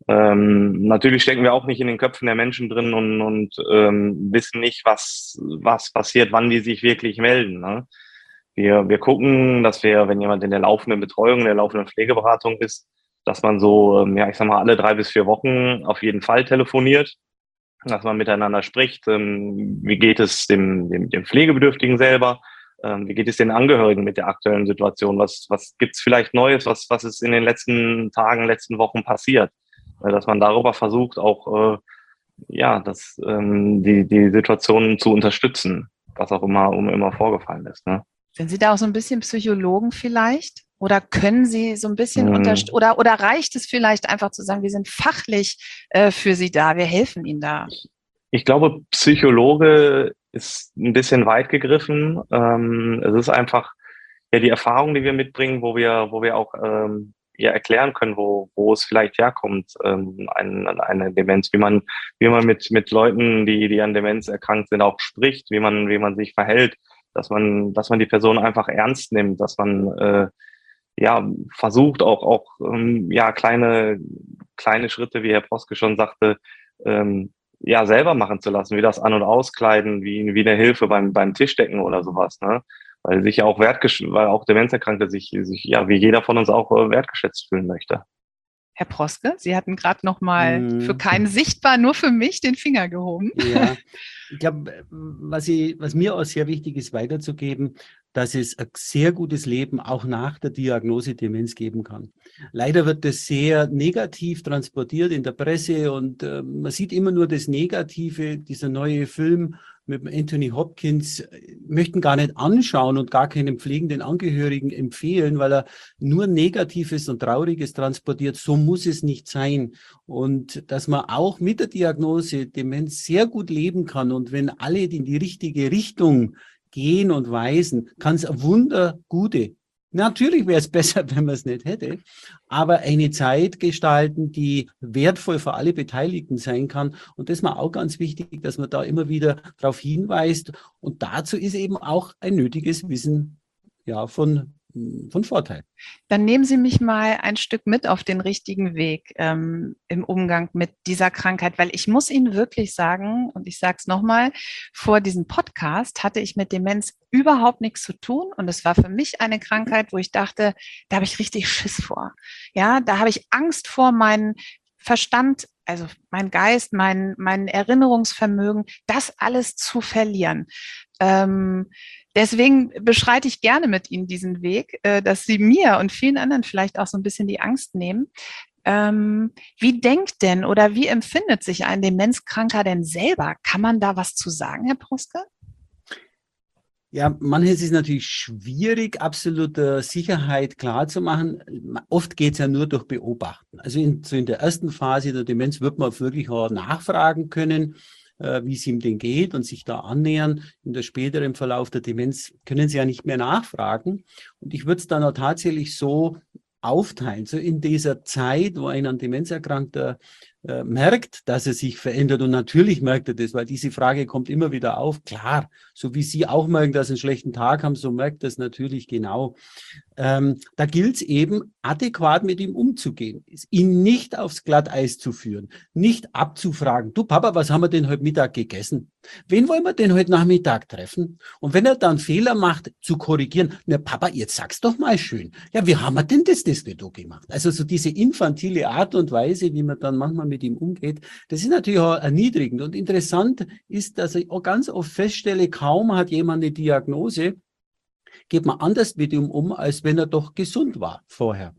Ähm, natürlich stecken wir auch nicht in den Köpfen der Menschen drin und, und ähm, wissen nicht, was, was passiert, wann die sich wirklich melden, ne? Wir, wir gucken, dass wir, wenn jemand in der laufenden Betreuung, in der laufenden Pflegeberatung ist, dass man so, ja, ich sag mal, alle drei bis vier Wochen auf jeden Fall telefoniert, dass man miteinander spricht. Wie geht es dem, dem, dem Pflegebedürftigen selber? Wie geht es den Angehörigen mit der aktuellen Situation? Was, was gibt's vielleicht Neues? Was, was ist in den letzten Tagen, letzten Wochen passiert? Dass man darüber versucht, auch, ja, das, die, die Situation zu unterstützen, was auch immer, um immer vorgefallen ist, ne? Sind Sie da auch so ein bisschen Psychologen vielleicht? Oder können Sie so ein bisschen hm. unterstützen? Oder, oder reicht es vielleicht einfach zu sagen, wir sind fachlich äh, für Sie da, wir helfen Ihnen da? Ich, ich glaube, Psychologe ist ein bisschen weit gegriffen. Ähm, es ist einfach ja die Erfahrung, die wir mitbringen, wo wir, wo wir auch ähm, ja erklären können, wo, wo es vielleicht herkommt, ähm, eine, eine Demenz, wie man, wie man mit, mit Leuten, die, die an Demenz erkrankt sind, auch spricht, wie man, wie man sich verhält. Dass man, dass man die Person einfach ernst nimmt, dass man äh, ja versucht auch auch ähm, ja kleine kleine Schritte, wie Herr Proske schon sagte, ähm, ja selber machen zu lassen, wie das An- und Auskleiden, wie wie eine Hilfe beim beim Tischdecken oder sowas, ne? Weil sich ja auch wertgeschätzt, weil auch Demenzerkrankte sich sich ja wie jeder von uns auch äh, wertgeschätzt fühlen möchte. Herr Proske, Sie hatten gerade noch mal hm. für keinen sichtbar, nur für mich den Finger gehoben. Ja, ich glaube, was, was mir auch sehr wichtig ist, weiterzugeben, dass es ein sehr gutes Leben auch nach der Diagnose Demenz geben kann. Leider wird das sehr negativ transportiert in der Presse und äh, man sieht immer nur das Negative. Dieser neue Film mit Anthony Hopkins möchten gar nicht anschauen und gar keinen pflegenden Angehörigen empfehlen, weil er nur Negatives und Trauriges transportiert. So muss es nicht sein. Und dass man auch mit der Diagnose Demenz sehr gut leben kann und wenn alle in die richtige Richtung gehen und weisen, kann es ein wundergute, natürlich wäre es besser, wenn man es nicht hätte, aber eine Zeit gestalten, die wertvoll für alle Beteiligten sein kann. Und das ist mir auch ganz wichtig, dass man da immer wieder darauf hinweist. Und dazu ist eben auch ein nötiges Wissen ja, von, von Vorteil. Dann nehmen Sie mich mal ein Stück mit auf den richtigen Weg ähm, im Umgang mit dieser Krankheit, weil ich muss Ihnen wirklich sagen, und ich sage es nochmal, vor diesem Podcast hatte ich mit Demenz überhaupt nichts zu tun und es war für mich eine Krankheit, wo ich dachte, da habe ich richtig Schiss vor. Ja, da habe ich Angst vor, meinen Verstand, also mein Geist, mein, mein Erinnerungsvermögen, das alles zu verlieren. Ähm, deswegen beschreite ich gerne mit Ihnen diesen Weg, äh, dass Sie mir und vielen anderen vielleicht auch so ein bisschen die Angst nehmen. Ähm, wie denkt denn oder wie empfindet sich ein Demenzkranker denn selber? Kann man da was zu sagen, Herr Proske? Ja, manches ist natürlich schwierig, absoluter Sicherheit klarzumachen. Oft geht es ja nur durch Beobachten. Also in, so in der ersten Phase der Demenz wird man wirklich auch nachfragen können. äh, wie es ihm denn geht und sich da annähern. In der späteren Verlauf der Demenz können sie ja nicht mehr nachfragen. Und ich würde es dann auch tatsächlich so aufteilen. So in dieser Zeit, wo ein an Demenz Erkrankter äh, merkt, dass er sich verändert, und natürlich merkt er das, weil diese Frage kommt immer wieder auf. Klar, so wie Sie auch merken, dass Sie einen schlechten Tag haben, so merkt er es natürlich genau. Ähm, da gilt es eben, adäquat mit ihm umzugehen, ihn nicht aufs Glatteis zu führen, nicht abzufragen, du Papa, was haben wir denn heute Mittag gegessen? Wen wollen wir denn heute Nachmittag treffen? Und wenn er dann Fehler macht, zu korrigieren, na Papa, jetzt sag's doch mal schön. Ja, wie haben wir denn das, das nicht so gemacht? Also so diese infantile Art und Weise, wie man dann manchmal mit ihm umgeht, das ist natürlich auch erniedrigend. Und interessant ist, dass ich auch ganz oft feststelle, kaum hat jemand eine Diagnose, geht man anders mit ihm um, als wenn er doch gesund war vorher.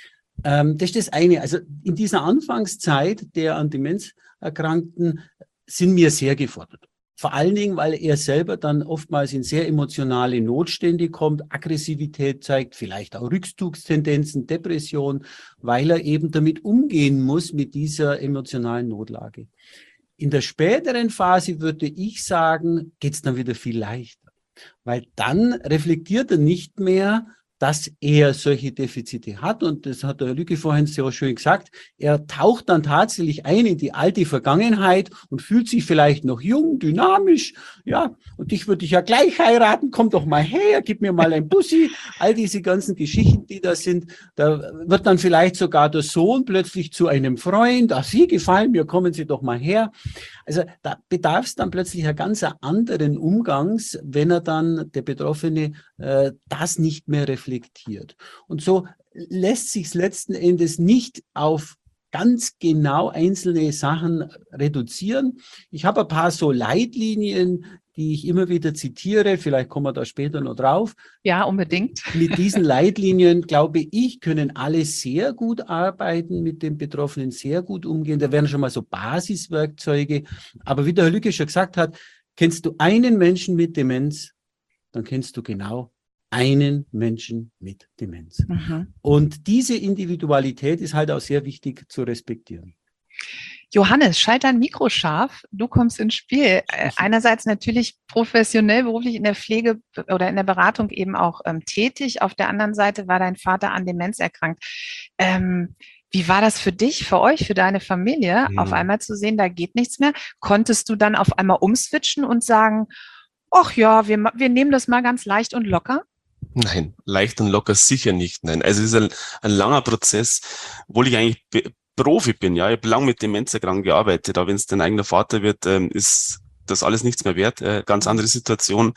Ähm, das ist das eine. Also in dieser Anfangszeit der an Demenz Erkrankten sind wir sehr gefordert. Vor allen Dingen, weil er selber dann oftmals in sehr emotionale Notstände kommt, Aggressivität zeigt, vielleicht auch Rückzugstendenzen, Depression, weil er eben damit umgehen muss mit dieser emotionalen Notlage. In der späteren Phase würde ich sagen, geht es dann wieder viel leichter. Weil dann reflektiert er nicht mehr, dass er solche Defizite hat. Und das hat der Herr Lücke vorhin sehr schön gesagt. Er taucht dann tatsächlich ein in die alte Vergangenheit und fühlt sich vielleicht noch jung, dynamisch. Ja, und dich würde ich ja gleich heiraten. Komm doch mal her, gib mir mal ein Bussi. All diese ganzen Geschichten, die da sind. Da wird dann vielleicht sogar der Sohn plötzlich zu einem Freund. Ach, Sie gefallen mir, kommen Sie doch mal her. Also da bedarf es dann plötzlich einen ganz anderen Umgangs, wenn er dann, der Betroffene, äh, das nicht mehr reflektiert. Und so lässt sich es letzten Endes nicht auf ganz genau einzelne Sachen reduzieren. Ich habe ein paar so Leitlinien, die ich immer wieder zitiere. Vielleicht kommen wir da später noch drauf. Ja, unbedingt. Mit diesen Leitlinien, glaube ich, können alle sehr gut arbeiten, mit den Betroffenen sehr gut umgehen. Da wären schon mal so Basiswerkzeuge. Aber wie der Herr Lücke schon gesagt hat, kennst du einen Menschen mit Demenz, dann kennst du genau einen Menschen mit Demenz. Mhm. Und diese Individualität ist halt auch sehr wichtig zu respektieren. Johannes, schalt dein Mikro scharf, du kommst ins Spiel. Einerseits natürlich professionell, beruflich in der Pflege oder in der Beratung eben auch ähm, tätig. Auf der anderen Seite war dein Vater an Demenz erkrankt. Ähm, wie war das für dich, für euch, für deine Familie, mhm. auf einmal zu sehen, da geht nichts mehr? Konntest du dann auf einmal umswitchen und sagen, ach ja, wir, wir nehmen das mal ganz leicht und locker? Nein, leicht und locker sicher nicht. Nein, also es ist ein, ein langer Prozess, obwohl ich eigentlich be- Profi bin. Ja, ich habe lange mit Demenzerkrankten gearbeitet, aber wenn es dein eigener Vater wird, ähm, ist das alles nichts mehr wert. Äh, ganz andere Situation.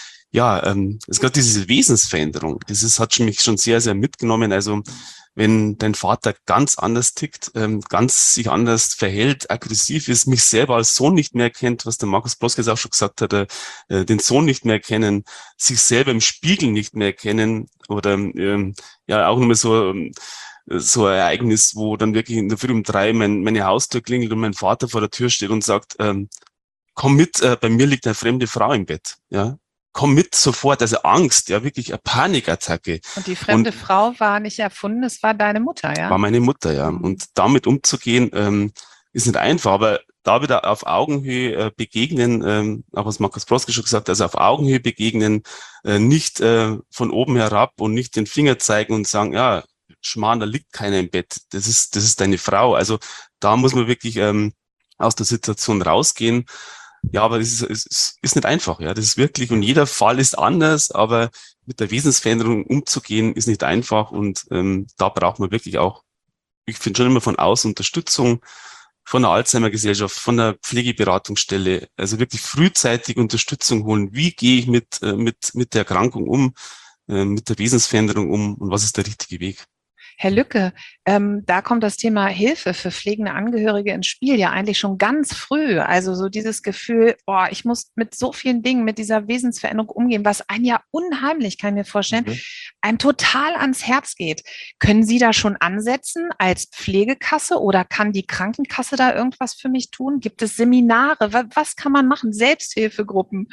Ja, ähm, es gab diese Wesensveränderung. Das ist, hat mich schon sehr, sehr mitgenommen. Also wenn dein Vater ganz anders tickt, ähm, ganz sich anders verhält, aggressiv ist, mich selber als Sohn nicht mehr kennt, was der Markus Bloskes auch schon gesagt hat, äh, den Sohn nicht mehr kennen, sich selber im Spiegel nicht mehr kennen oder ähm, ja auch nur so ähm, so ein Ereignis, wo dann wirklich in der Früh um drei mein, meine Haustür klingelt und mein Vater vor der Tür steht und sagt, ähm, komm mit, äh, bei mir liegt eine fremde Frau im Bett, ja. Komm mit sofort, also Angst, ja, wirklich eine Panikattacke. Und die fremde und Frau war nicht erfunden, es war deine Mutter, ja? War meine Mutter, ja. Mhm. Und damit umzugehen, ähm, ist nicht einfach, aber da wieder auf Augenhöhe äh, begegnen, ähm, auch was Markus Broske schon gesagt hat, also auf Augenhöhe begegnen, äh, nicht äh, von oben herab und nicht den Finger zeigen und sagen, ja, Schmarrn, da liegt keiner im Bett, das ist, das ist deine Frau. Also da muss man wirklich ähm, aus der Situation rausgehen. Ja, aber das ist, ist, ist nicht einfach, ja. Das ist wirklich, und jeder Fall ist anders, aber mit der Wesensveränderung umzugehen, ist nicht einfach. Und ähm, da braucht man wirklich auch, ich finde schon immer von außen Unterstützung, von der Alzheimer-Gesellschaft, von der Pflegeberatungsstelle, also wirklich frühzeitig Unterstützung holen. Wie gehe ich mit, äh, mit, mit der Erkrankung um, äh, mit der Wesensveränderung um und was ist der richtige Weg? Herr Lücke, ähm, da kommt das Thema Hilfe für pflegende Angehörige ins Spiel, ja eigentlich schon ganz früh. Also so dieses Gefühl, boah, ich muss mit so vielen Dingen, mit dieser Wesensveränderung umgehen, was einem ja unheimlich, kann ich mir vorstellen, mhm. einem total ans Herz geht. Können Sie da schon ansetzen als Pflegekasse oder kann die Krankenkasse da irgendwas für mich tun? Gibt es Seminare? Was, was kann man machen? Selbsthilfegruppen?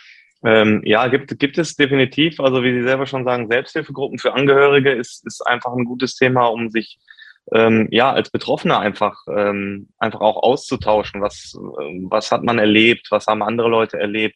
Ähm, ja, gibt, gibt es definitiv. Also wie Sie selber schon sagen, Selbsthilfegruppen für Angehörige ist, ist einfach ein gutes Thema, um sich ähm, ja, als Betroffener einfach, ähm, einfach auch auszutauschen. Was, was hat man erlebt? Was haben andere Leute erlebt?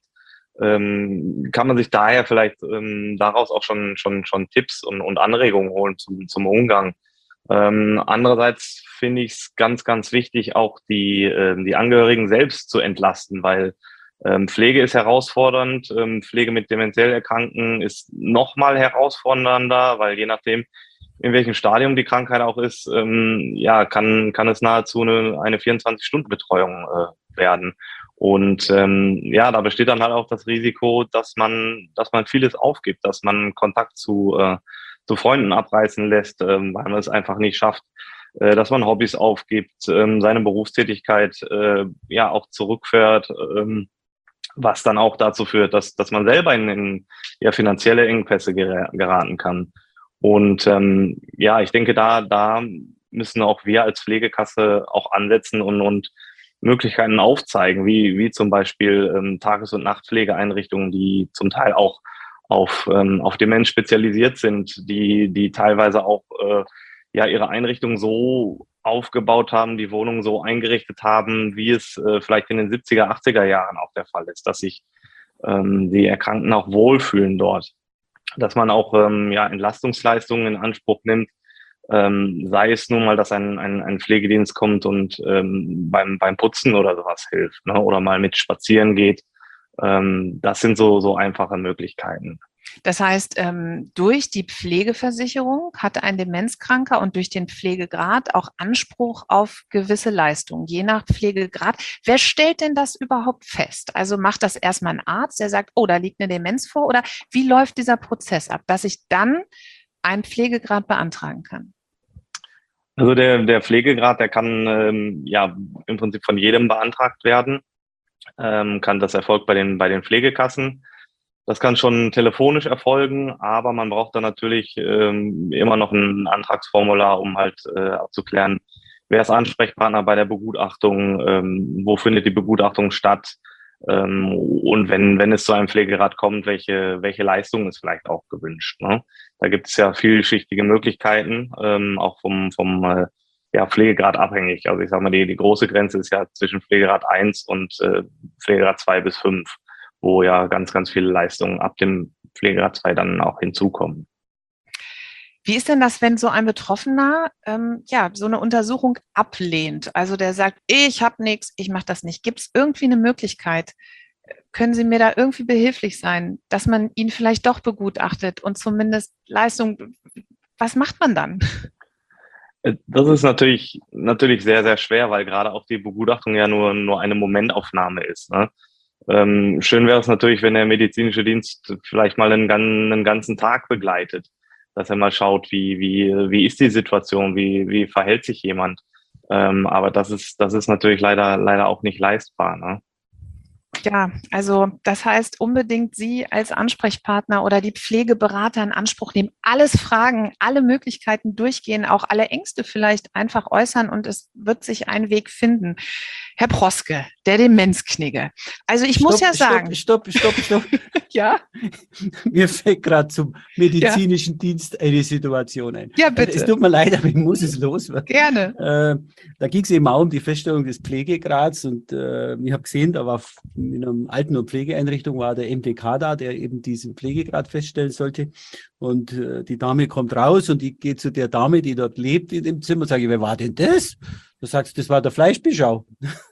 Ähm, kann man sich daher vielleicht ähm, daraus auch schon, schon, schon Tipps und, und Anregungen holen zum, zum Umgang? Ähm, andererseits finde ich es ganz, ganz wichtig, auch die, äh, die Angehörigen selbst zu entlasten, weil ähm, Pflege ist herausfordernd. Ähm, Pflege mit demenziell Erkrankten ist nochmal herausfordernder, weil je nachdem, in welchem Stadium die Krankheit auch ist, ähm, ja, kann, kann es nahezu eine, eine vierundzwanzig-Stunden-Betreuung äh, werden. Und ähm, ja, da besteht dann halt auch das Risiko, dass man, dass man vieles aufgibt, dass man Kontakt zu, äh, zu Freunden abreißen lässt, ähm, weil man es einfach nicht schafft, äh, dass man Hobbys aufgibt, ähm, seine Berufstätigkeit äh, ja auch zurückfährt, ähm, was dann auch dazu führt, dass, dass man selber in, in ja, finanzielle Engpässe geraten kann. Und ähm, ja, ich denke, da, da müssen auch wir als Pflegekasse auch ansetzen und, und Möglichkeiten aufzeigen, wie, wie zum Beispiel ähm, Tages- und Nachtpflegeeinrichtungen, die zum Teil auch auf, ähm, auf Demenz spezialisiert sind, die, die teilweise auch äh, ja ihre Einrichtungen so aufgebaut haben, die Wohnungen so eingerichtet haben, wie es äh, vielleicht in den siebziger, achtziger Jahren auch der Fall ist, dass sich ähm, die Erkrankten auch wohlfühlen dort. Dass man auch ähm, ja, Entlastungsleistungen in Anspruch nimmt, ähm, sei es nun mal, dass ein, ein, ein Pflegedienst kommt und ähm, beim, beim Putzen oder sowas hilft, ne? Oder mal mit spazieren geht. Ähm, das sind so, so einfache Möglichkeiten. Das heißt, ähm, durch die Pflegeversicherung hat ein Demenzkranker und durch den Pflegegrad auch Anspruch auf gewisse Leistungen, je nach Pflegegrad. Wer stellt denn das überhaupt fest? Also macht das erstmal ein Arzt, der sagt, oh, da liegt eine Demenz vor? Oder wie läuft dieser Prozess ab, dass ich dann einen Pflegegrad beantragen kann? Also der, der Pflegegrad, der kann ähm, ja im Prinzip von jedem beantragt werden, ähm, kann das erfolgt bei den, bei den Pflegekassen. Das kann schon telefonisch erfolgen, aber man braucht dann natürlich ähm, immer noch ein Antragsformular, um halt äh, abzuklären, wer ist Ansprechpartner bei der Begutachtung, ähm, wo findet die Begutachtung statt, ähm, und wenn wenn es zu einem Pflegegrad kommt, welche welche Leistung ist vielleicht auch gewünscht, ne? Da gibt es ja vielschichtige Möglichkeiten, ähm, auch vom vom äh, ja, Pflegegrad abhängig. Also ich sage mal, die die große Grenze ist ja zwischen Pflegegrad eins und äh, Pflegegrad zwei bis fünf, wo ja ganz, ganz viele Leistungen ab dem Pflegegrad zwei dann auch hinzukommen. Wie ist denn das, wenn so ein Betroffener ähm, ja so eine Untersuchung ablehnt? Also der sagt, ich habe nichts, ich mache das nicht. Gibt es irgendwie eine Möglichkeit? Können Sie mir da irgendwie behilflich sein, dass man ihn vielleicht doch begutachtet und zumindest Leistung, was macht man dann? Das ist natürlich, natürlich sehr, sehr schwer, weil gerade auch die Begutachtung ja nur, nur eine Momentaufnahme ist, ne? Ähm, schön wäre es natürlich, wenn der medizinische Dienst vielleicht mal einen, einen ganzen Tag begleitet, dass er mal schaut, wie, wie, wie ist die Situation, wie, wie verhält sich jemand. Ähm, aber das ist, das ist natürlich leider, leider auch nicht leistbar, ne? Ja, also das heißt unbedingt Sie als Ansprechpartner oder die Pflegeberater in Anspruch nehmen, alles fragen, alle Möglichkeiten durchgehen, auch alle Ängste vielleicht einfach äußern und es wird sich ein Weg finden. Herr Proske, der Demenzknigge. Also ich stopp, muss ja sagen. Stopp, stopp, stopp, stopp. Ja? Mir fällt gerade zum medizinischen ja. Dienst eine Situation ein. Ja, bitte. Es tut mir leid, aber ich muss es loswerden. Gerne. Äh, da ging es eben auch um die Feststellung des Pflegegrads und äh, ich habe gesehen, da war in einer Alten- und Pflegeeinrichtung war der M D K da, der eben diesen Pflegegrad feststellen sollte. Und äh, die Dame kommt raus und ich gehe zu der Dame, die dort lebt in dem Zimmer und sage, wer war denn das? Da sagst du, das war der Fleischbeschau.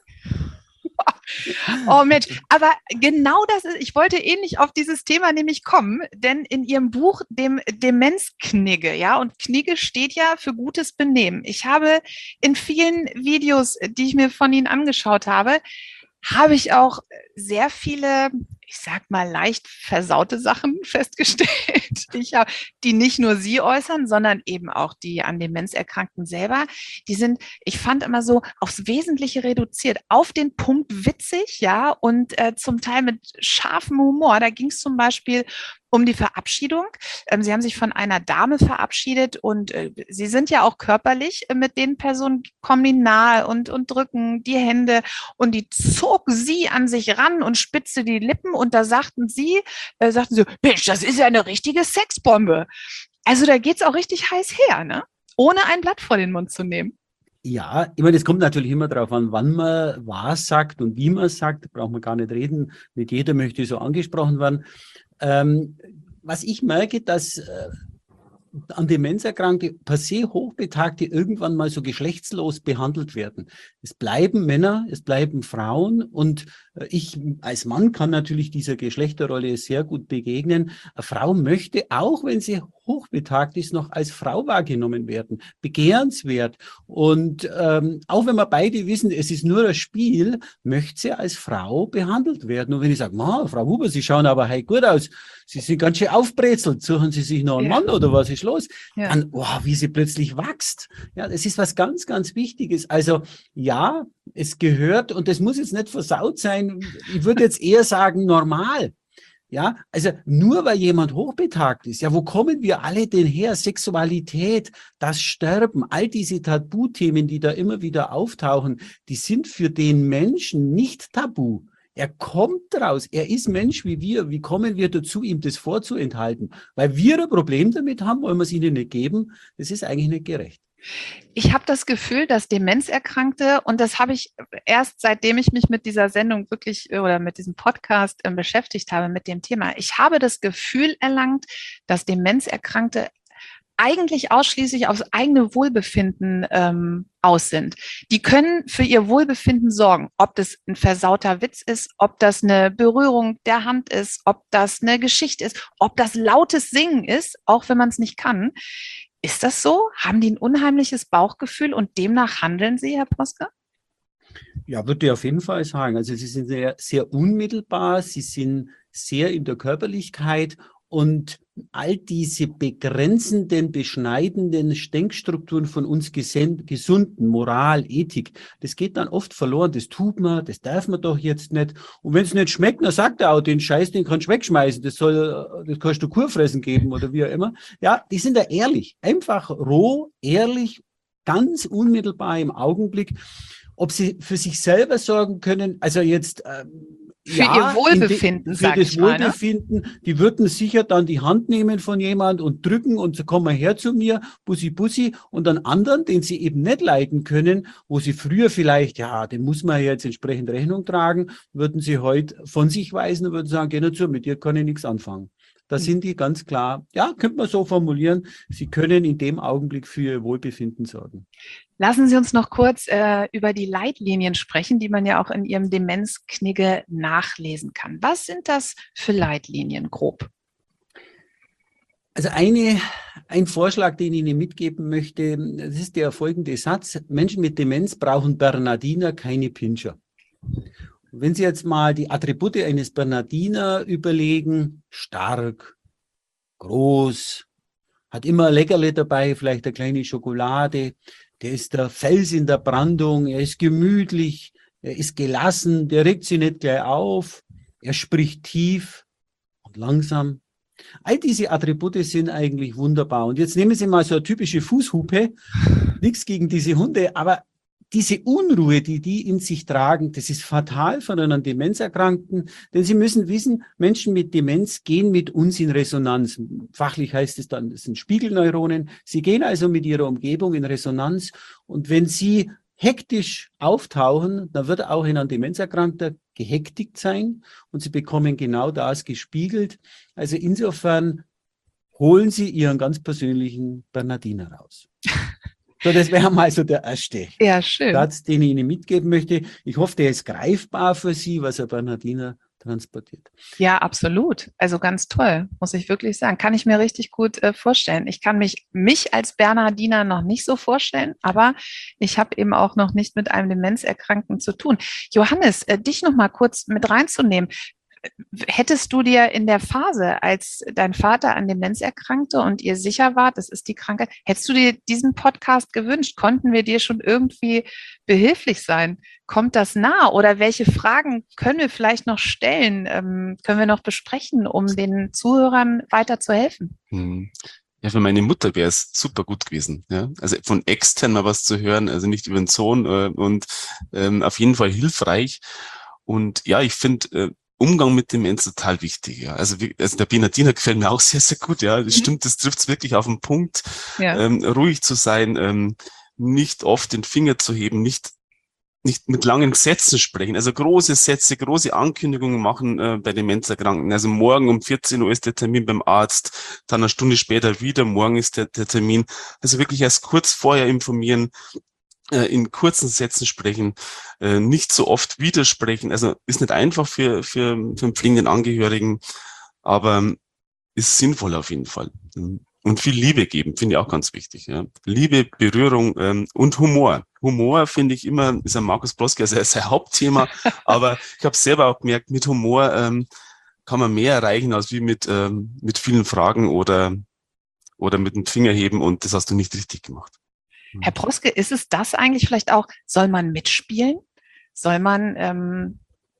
Oh Mensch, aber genau das ist, ich wollte eh nicht auf dieses Thema nämlich kommen, denn in Ihrem Buch, dem Demenzknigge, ja, und Knigge steht ja für gutes Benehmen. Ich habe in vielen Videos, die ich mir von Ihnen angeschaut habe, habe ich auch sehr viele, ich sag mal, leicht versaute Sachen festgestellt, ich hab, die nicht nur Sie äußern, sondern eben auch die an Demenz Erkrankten selber. Die sind, ich fand immer so aufs Wesentliche reduziert, auf den Punkt witzig, ja, und äh, zum Teil mit scharfem Humor. Da ging es zum Beispiel um die Verabschiedung. Ähm, Sie haben sich von einer Dame verabschiedet und äh, Sie sind ja auch körperlich äh, mit den Personen, kommen die nahe und, und drücken die Hände und die zog Sie an sich ran und spitzte die Lippen und da sagten Sie, äh, sagten Sie, Mensch, das ist ja eine richtige Sexbombe. Also da geht's auch richtig heiß her, ne? ohne ein Blatt vor den Mund zu nehmen. Ja, ich meine, es kommt natürlich immer darauf an, wann man was sagt und wie man es sagt. Da braucht man gar nicht reden. Nicht jeder möchte so angesprochen werden. Ähm, was ich merke, dass äh, an Demenzerkrankte per se Hochbetagte irgendwann mal so geschlechtslos behandelt werden. Es bleiben Männer, es bleiben Frauen und ich als Mann kann natürlich dieser Geschlechterrolle sehr gut begegnen. Eine Frau möchte, auch wenn sie hochbetagt ist, noch als Frau wahrgenommen werden, begehrenswert. Und ähm, auch wenn wir beide wissen, es ist nur ein Spiel, möchte sie als Frau behandelt werden. Und wenn ich sage, Frau Huber, Sie schauen aber heute gut aus, Sie sind ganz schön aufbrezelt, suchen Sie sich noch einen ja. Mann oder was ist los? Ja. Dann, oh, wie sie plötzlich wächst. Ja, das ist was ganz, ganz Wichtiges. Also ja, es gehört, und das muss jetzt nicht versaut sein, ich würde jetzt eher sagen, normal. Ja, also nur weil jemand hochbetagt ist, ja, wo kommen wir alle denn her? Sexualität, das Sterben, all diese Tabuthemen, die da immer wieder auftauchen, die sind für den Menschen nicht tabu. Er kommt raus, er ist Mensch wie wir. Wie kommen wir dazu, ihm das vorzuenthalten? Weil wir ein Problem damit haben, wollen wir es ihnen nicht geben. Das ist eigentlich nicht gerecht. Ich habe das Gefühl, dass Demenzerkrankte, und das habe ich erst seitdem ich mich mit dieser Sendung wirklich oder mit diesem Podcast äh, beschäftigt habe, mit dem Thema, ich habe das Gefühl erlangt, dass Demenzerkrankte eigentlich ausschließlich aufs eigene Wohlbefinden ähm, aus sind. Die können für ihr Wohlbefinden sorgen, ob das ein versauter Witz ist, ob das eine Berührung der Hand ist, ob das eine Geschichte ist, ob das lautes Singen ist, auch wenn man es nicht kann. Ist das so? Haben die ein unheimliches Bauchgefühl und demnach handeln sie, Herr Proske? Ja, würde ich auf jeden Fall sagen. Also sie sind sehr, sehr unmittelbar, sie sind sehr in der Körperlichkeit und all diese begrenzenden, beschneidenden Denkstrukturen von uns Gesunden, Moral, Ethik, das geht dann oft verloren. Das tut man, das darf man doch jetzt nicht. Und wenn es nicht schmeckt, dann sagt er auch, den Scheiß, den kannst du wegschmeißen. Das soll, das kannst du Kurfressen geben oder wie auch immer. Ja, die sind da ehrlich. Einfach roh, ehrlich, ganz unmittelbar im Augenblick. Ob sie für sich selber sorgen können, also jetzt ähm, für ja, ihr Wohlbefinden, de, für das Wohlbefinden, mal, ne? Die würden sicher dann die Hand nehmen von jemand und drücken und so, komm mal her zu mir, Bussi, Bussi, und an anderen, den sie eben nicht leiden können, wo sie früher vielleicht, ja, dem muss man jetzt entsprechend Rechnung tragen, würden sie heute von sich weisen und würden sagen, geh nur zu, mit dir kann ich nichts anfangen. Da sind die ganz klar, ja, könnte man so formulieren, sie können in dem Augenblick für ihr Wohlbefinden sorgen. Lassen Sie uns noch kurz äh, über die Leitlinien sprechen, die man ja auch in Ihrem Demenzknigge nachlesen kann. Was sind das für Leitlinien grob? Also eine, ein Vorschlag, den ich Ihnen mitgeben möchte, das ist der folgende Satz: Menschen mit Demenz brauchen Bernardiner, keine Pinscher. Wenn Sie jetzt mal die Attribute eines Bernardiner überlegen, stark, groß, hat immer ein Leckerli dabei, vielleicht eine kleine Schokolade, der ist der Fels in der Brandung, er ist gemütlich, er ist gelassen, der regt sich nicht gleich auf, er spricht tief und langsam. All diese Attribute sind eigentlich wunderbar. Und jetzt nehmen Sie mal so eine typische Fußhupe, nichts gegen diese Hunde, aber diese Unruhe, die die in sich tragen, das ist fatal von einem Demenzerkrankten, denn Sie müssen wissen, Menschen mit Demenz gehen mit uns in Resonanz. Fachlich heißt es dann, das sind Spiegelneuronen. Sie gehen also mit ihrer Umgebung in Resonanz, und wenn Sie hektisch auftauchen, dann wird auch ein Demenzerkrankter gehektigt sein und Sie bekommen genau das gespiegelt. Also insofern holen Sie Ihren ganz persönlichen Bernardiner raus. So, das wäre mal so der erste ja, schön. Satz, den ich Ihnen mitgeben möchte. Ich hoffe, der ist greifbar für Sie, was ein Bernardiner transportiert. Ja, absolut. Also ganz toll, muss ich wirklich sagen. Kann ich mir richtig gut äh, vorstellen. Ich kann mich, mich als Bernardiner noch nicht so vorstellen, aber ich habe eben auch noch nicht mit einem Demenzerkrankten zu tun. Johannes, äh, dich noch mal kurz mit reinzunehmen. Hättest du dir in der Phase, als dein Vater an Demenz erkrankte und ihr sicher wart, das ist die Krankheit, hättest du dir diesen Podcast gewünscht? Konnten wir dir schon irgendwie behilflich sein? Kommt das nah? Oder welche Fragen können wir vielleicht noch stellen? Ähm, können wir noch besprechen, um den Zuhörern weiter zu helfen? Hm. Ja, für meine Mutter wäre es super gut gewesen. Ja? Also von extern mal was zu hören, also nicht über den Sohn äh, und ähm, auf jeden Fall hilfreich. Und ja, ich finde, äh, Umgang mit Demenz total wichtig, ja. Also, wie, also der Bernhardiner gefällt mir auch sehr, sehr gut, ja. Das mhm. stimmt, das trifft es wirklich auf den Punkt. Ja. Ähm, ruhig zu sein, ähm, nicht oft den Finger zu heben, nicht nicht mit langen Sätzen sprechen, also große Sätze, große Ankündigungen machen äh, bei Demenzerkrankten. Also morgen um vierzehn Uhr ist der Termin beim Arzt, dann eine Stunde später wieder, morgen ist der, der Termin. Also wirklich erst kurz vorher informieren, in kurzen Sätzen sprechen, nicht so oft widersprechen. Also ist nicht einfach für, für, für einen pflegenden Angehörigen, aber ist sinnvoll auf jeden Fall. Und viel Liebe geben, finde ich auch ganz wichtig. Ja. Liebe, Berührung ähm, und Humor. Humor finde ich immer, ist ein Markus Broski, also sein Hauptthema, aber ich habe selber auch gemerkt, mit Humor ähm, kann man mehr erreichen, als wie mit, ähm, mit vielen Fragen oder, oder mit dem Finger heben, und das hast du nicht richtig gemacht. Herr Broske, ist es das eigentlich vielleicht auch, soll man mitspielen? Soll man ähm,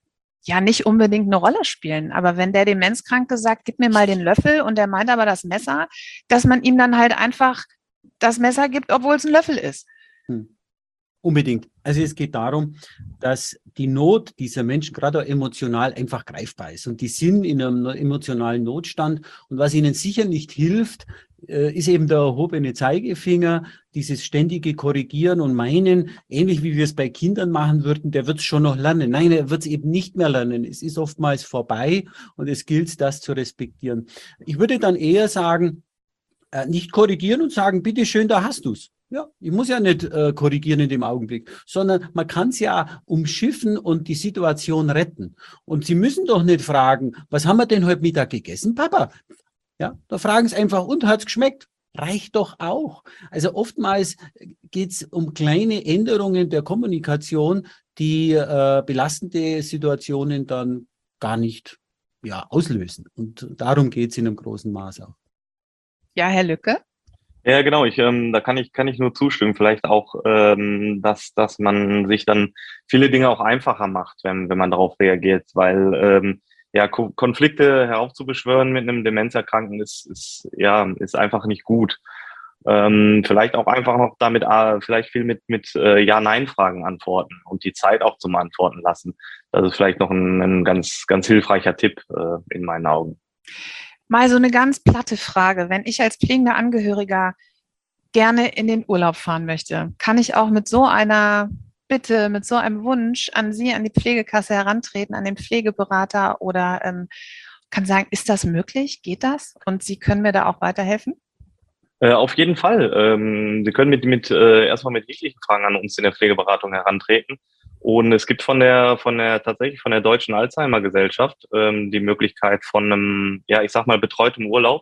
ja nicht unbedingt eine Rolle spielen? Aber wenn der Demenzkranke sagt, gib mir mal den Löffel, und der meint aber das Messer, dass man ihm dann halt einfach das Messer gibt, obwohl es ein Löffel ist. Hm. Unbedingt. Also es geht darum, dass die Not dieser Menschen gerade auch emotional einfach greifbar ist. Und die sind in einem emotionalen Notstand. Und was ihnen sicher nicht hilft, ist eben der erhobene Zeigefinger, dieses ständige Korrigieren und Meinen, ähnlich wie wir es bei Kindern machen würden, der wird es schon noch lernen. Nein, er wird es eben nicht mehr lernen. Es ist oftmals vorbei, und es gilt, das zu respektieren. Ich würde dann eher sagen, nicht korrigieren und sagen, bitteschön, da hast du es. Ja, ich muss ja nicht äh, korrigieren in dem Augenblick, sondern man kann es ja umschiffen und die Situation retten. Und Sie müssen doch nicht fragen, was haben wir denn heute Mittag gegessen, Papa? Ja, da fragen Sie einfach, und hat's geschmeckt? Reicht doch auch. Also oftmals geht es um kleine Änderungen der Kommunikation, die äh, belastende Situationen dann gar nicht ja, auslösen. Und darum geht es in einem großen Maß auch. Ja, Herr Lücke? Ja, genau. Ich, ähm, da kann ich, kann ich nur zustimmen. Vielleicht auch, ähm, dass, dass man sich dann viele Dinge auch einfacher macht, wenn, wenn man darauf reagiert, weil, ähm, ja, Ko- Konflikte heraufzubeschwören mit einem Demenzerkrankten ist, ist, ja, ist einfach nicht gut. Ähm, vielleicht auch einfach noch damit, äh, vielleicht viel mit, mit äh, Ja-Nein-Fragen antworten und die Zeit auch zum Antworten lassen. Das ist vielleicht noch ein, ein ganz, ganz hilfreicher Tipp äh, in meinen Augen. Mal so eine ganz platte Frage. Wenn ich als pflegender Angehöriger gerne in den Urlaub fahren möchte, kann ich auch mit so einer Bitte, mit so einem Wunsch an Sie, an die Pflegekasse herantreten, an den Pflegeberater, oder ähm, kann sagen, ist das möglich? Geht das? Und Sie können mir da auch weiterhelfen? Äh, auf jeden Fall. Ähm, Sie können mit, mit äh, erstmal mit jeglichen Fragen an uns in der Pflegeberatung herantreten. Und es gibt von der, von der, tatsächlich von der Deutschen Alzheimer-Gesellschaft ähm, die Möglichkeit von einem, ja, ich sag mal, betreutem Urlaub,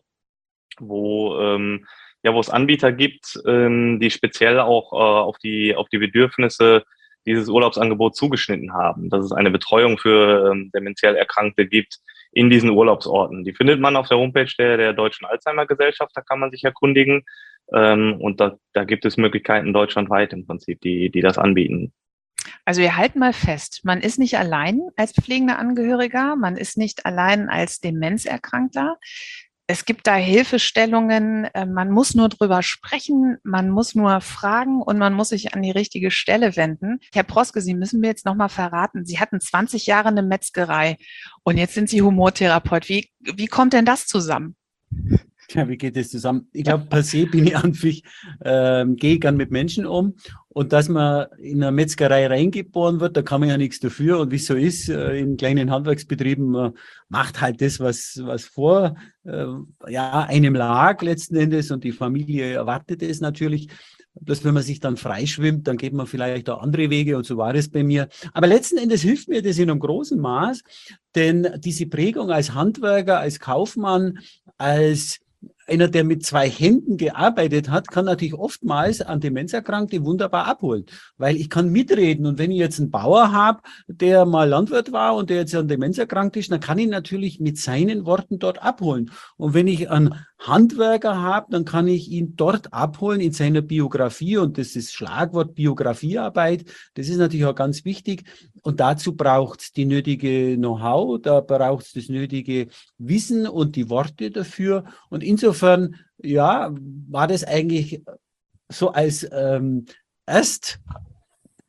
wo, ähm, ja, wo es Anbieter gibt, ähm, die speziell auch äh, auf die, auf die Bedürfnisse dieses Urlaubsangebots zugeschnitten haben. Dass es eine Betreuung für ähm, dementiell Erkrankte gibt in diesen Urlaubsorten. Die findet man auf der Homepage der, der Deutschen Alzheimer-Gesellschaft, da kann man sich erkundigen. Ähm, und da, da gibt es Möglichkeiten deutschlandweit im Prinzip, die, die das anbieten. Also wir halten mal fest, man ist nicht allein als pflegender Angehöriger, man ist nicht allein als Demenzerkrankter. Es gibt da Hilfestellungen, man muss nur drüber sprechen, man muss nur fragen und man muss sich an die richtige Stelle wenden. Herr Broske, Sie müssen mir jetzt nochmal verraten, Sie hatten zwanzig Jahre eine Metzgerei und jetzt sind Sie Humortherapeut. Wie, wie kommt denn das zusammen? Ja, wie geht das zusammen? Ich glaube, per se bin ich an sich, äh, gehe gern mit Menschen um, und dass man in eine Metzgerei reingeboren wird, da kann man ja nichts dafür, und wie es so ist, äh, in kleinen Handwerksbetrieben, man macht halt das, was, was vor äh, ja, einem lag letzten Endes, und die Familie erwartet es natürlich. Bloß wenn man sich dann freischwimmt, dann geht man vielleicht auch andere Wege, und so war es bei mir. Aber letzten Endes hilft mir das in einem großen Maß, denn diese Prägung als Handwerker, als Kaufmann, als einer, der mit zwei Händen gearbeitet hat, kann natürlich oftmals an Demenzerkrankte wunderbar abholen, weil ich kann mitreden, und wenn ich jetzt einen Bauer habe, der mal Landwirt war und der jetzt an Demenz erkrankt ist, dann kann ich natürlich mit seinen Worten dort abholen. Und wenn ich einen Handwerker habe, dann kann ich ihn dort abholen in seiner Biografie, und das ist Schlagwort Biografiearbeit, das ist natürlich auch ganz wichtig, und dazu braucht es die nötige Know-how, da braucht es das nötige Wissen und die Worte dafür, und insofern, ja, war das eigentlich so als ähm, erst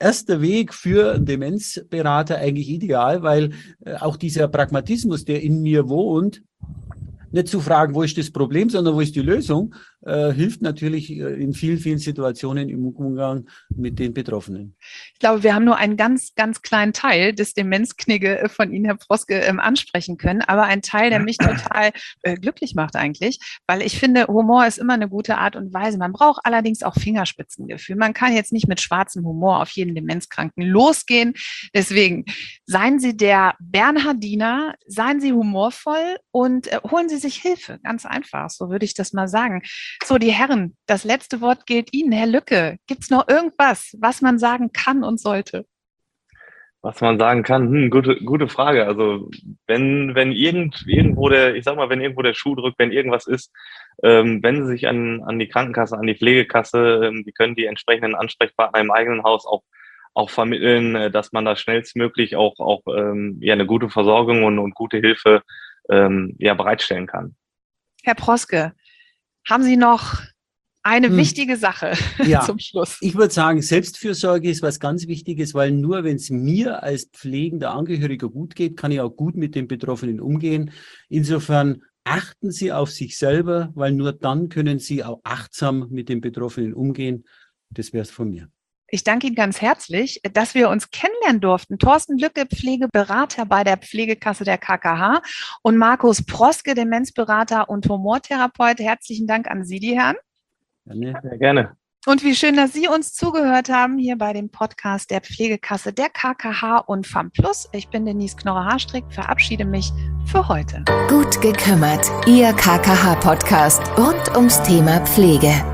erster Weg für einen Demenzberater eigentlich ideal, weil äh, auch dieser Pragmatismus, der in mir wohnt, nicht zu fragen, wo ist das Problem, sondern wo ist die Lösung, äh, hilft natürlich äh, in vielen, vielen Situationen im Umgang mit den Betroffenen. Ich glaube, wir haben nur einen ganz, ganz kleinen Teil des Demenzknigge von Ihnen, Herr Proske, ähm, ansprechen können, aber ein Teil, der mich total äh, glücklich macht eigentlich, weil ich finde, Humor ist immer eine gute Art und Weise. Man braucht allerdings auch Fingerspitzengefühl. Man kann jetzt nicht mit schwarzem Humor auf jeden Demenzkranken losgehen. Deswegen, seien Sie der Bernhardiner, seien Sie humorvoll und äh, holen Sie sich Hilfe. Ganz einfach, so würde ich das mal sagen. So, die Herren, das letzte Wort gilt Ihnen. Herr Lücke, gibt es noch irgendwas, was man sagen kann und sollte? Was man sagen kann, hm, gute, gute Frage. Also wenn, wenn irgend, irgendwo der, ich sag mal, wenn irgendwo der Schuh drückt, wenn irgendwas ist, ähm, wenden Sie sich an, an die Krankenkasse, an die Pflegekasse, ähm, die können die entsprechenden Ansprechpartner im eigenen Haus auch, auch vermitteln, dass man da schnellstmöglich auch, auch ähm, ja, eine gute Versorgung und, und gute Hilfe ähm, ja, bereitstellen kann. Herr Proske, haben Sie noch eine hm. wichtige Sache ja, zum Schluss? Ich würde sagen, Selbstfürsorge ist was ganz Wichtiges, weil nur wenn es mir als pflegender Angehöriger gut geht, kann ich auch gut mit den Betroffenen umgehen. Insofern achten Sie auf sich selber, weil nur dann können Sie auch achtsam mit den Betroffenen umgehen. Das wäre es von mir. Ich danke Ihnen ganz herzlich, dass wir uns kennenlernen durften. Thorsten Lücke, Pflegeberater bei der Pflegekasse der K K H und Markus Proske, Demenzberater und Humortherapeut. Herzlichen Dank an Sie, die Herren. Gerne. Sehr gerne. Und wie schön, dass Sie uns zugehört haben hier bei dem Podcast der Pflegekasse der K K H und FAMPlus. Ich bin Denise Knorre-Haarstrick, verabschiede mich für heute. Gut gekümmert, Ihr K K H-Podcast rund ums Thema Pflege.